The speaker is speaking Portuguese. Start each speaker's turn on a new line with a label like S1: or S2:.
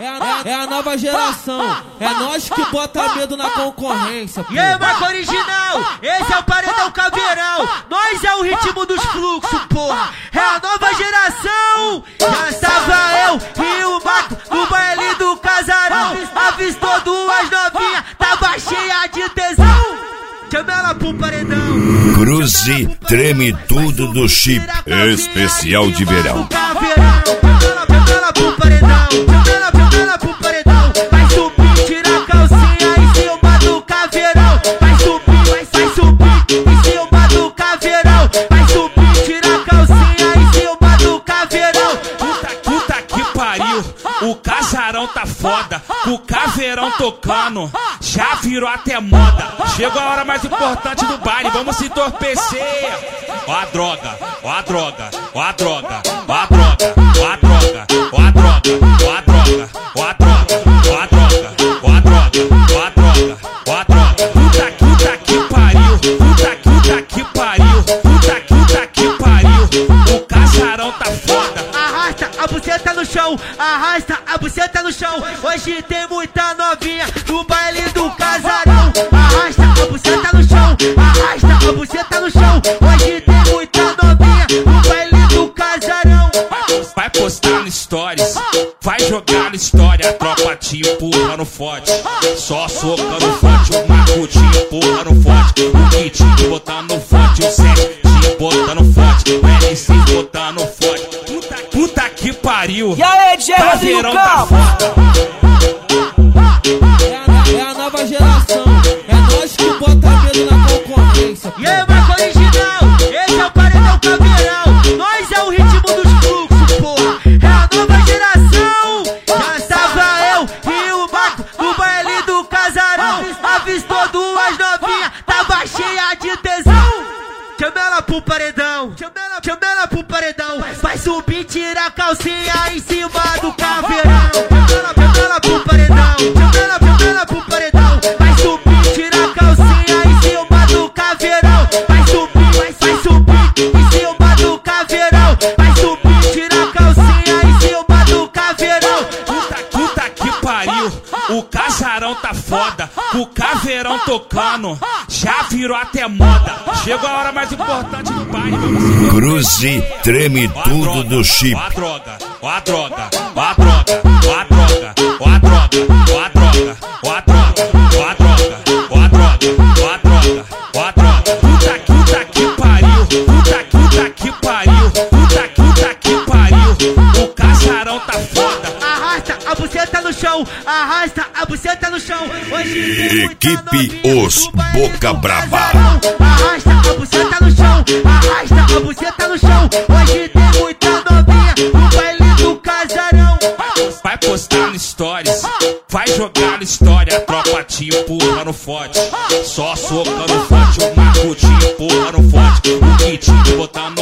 S1: É a nova geração, é nós que bota medo na concorrência.
S2: E aí, marca original, esse é o paredão caveirão. Nós é o ritmo dos fluxos, porra. É a nova geração. Já estava eu e o Marco no baile do casarão. Avistou duas novinhas, tava cheia de tesão. Chama ela pro paredão.
S3: Cruze treme tudo do chip especial de verão.
S2: Chama ela pro paredão. Chama ela pro paredão. Vai subir, tira a calcinha em cima do caveirão. Vai subir em cima do caveirão. Vai subir, tira a calcinha em cima do caveirão.
S4: Puta que pariu, o casarão tá foda, o caveirão tocando, já virou até moda. Chegou a hora mais importante do baile, vamos se entorpecer. Ó a droga, ó a droga, ó a droga, ó a droga, ó a droga, ó a droga, ó a droga, ó a droga, ó a droga, ó a droga, ó a droga, ó a droga. Puta que pariu, puta que pariu, puta que pariu, o casarão tá foda.
S2: Arrasta a buceta no chão, arrasta a buceta no chão. Hoje tem muita novinha no baile do casarão. Arrasta a buceta no chão, arrasta a buceta no chão. Hoje tem muita novinha no baile do casarão.
S4: Vai postar no stories, vai jogar na história. A tropa te empurrando forte, só socando forte. O Marco te empurrando forte, o Kit botando forte, o Sete te botando forte, o L6 botando forte. Puta que pariu,
S5: e aí,
S4: caveirão tá foda.
S1: É a nova geração, é nós que bota medo na concorrência.
S2: E aí, marca original, esse é o paredão caveirão. Nós é o ritmo dos fluxos, porra. É a nova geração. Já estava eu e o Marco no baile do casarão. Avistou duas novinhas, tava cheia de tesão. Chama ela pro paredão, chama ela pro paredão. Vai subir, tira a calcinha em cima do caveirão. Chama ela pro paredão, chama ela pro paredão. Vai subir, tira a calcinha em cima do caveirão. Vai subir em cima do caveirão. Vai subir, tira a calcinha em cima do caveirão.
S4: Puta que pariu, o casarão tá foda, o caveirão tocando, já virou até moda. Chegou a hora mais importante do baile, vamos se
S3: Cruze treme tudo do chip.
S4: Ó a droga, ó a droga, ó a droga, ó a droga, ó a droga, ó a droga, ó a droga, ó a droga, ó a droga, ó a droga, ó a droga. Puta que pariu, puta que pariu, puta que pariu, o casarão tá foda.
S2: Arrasta a buceta no chão, arrasta a buceta no chão. Hoje tem muita
S3: Equipe
S2: novinha
S3: Os
S2: no baile
S3: Boca
S2: do
S3: Brava.
S2: casarão. Arrasta a buceta no chão, arrasta a buceta no chão. Hoje tem muita novinha no baile do casarão.
S4: Vai postar no stories, vai jogar na história. A tropa te empurrando forte, só socando forte. O Marco te empurrando forte, o Kit botando